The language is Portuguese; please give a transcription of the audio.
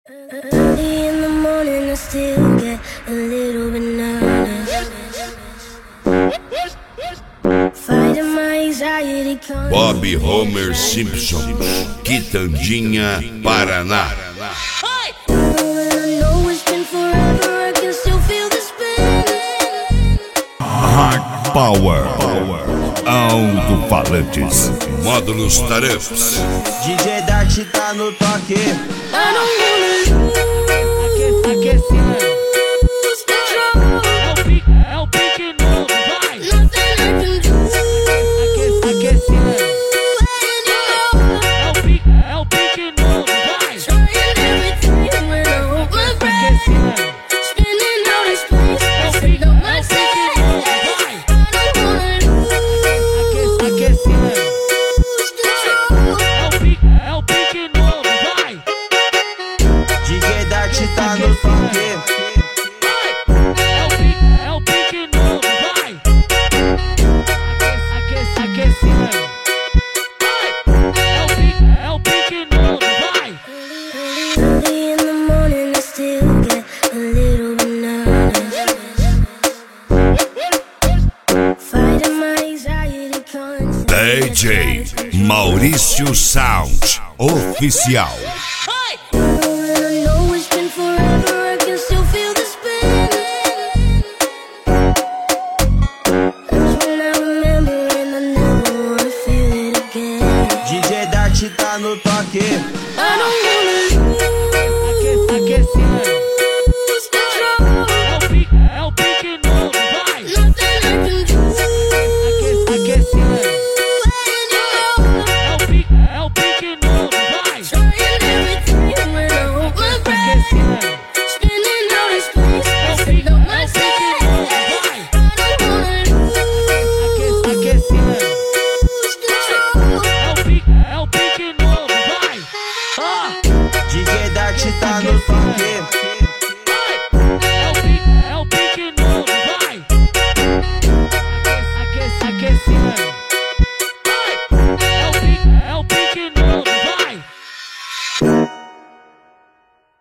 Early in the morning, I still get a little bit nervous. Fighting my anxiety. Bob Homer Simpson, Quitandinha, Paraná. Hard Power, alto-falantes, módulos Tareps. DJ Dart tá no toque. Aquecendo. É o pique novo, vai. Aquecendo. É o pique novo, vai. Aquecendo. É o pique novo, vai. DJ Dart tá no toque. É o pique novo, vai. Aquecendo. É o pique novo, vai. Early in the morning, I still get a little bit nervous. Fighting my anxiety constantly. DJ Maurício Sound, oficial.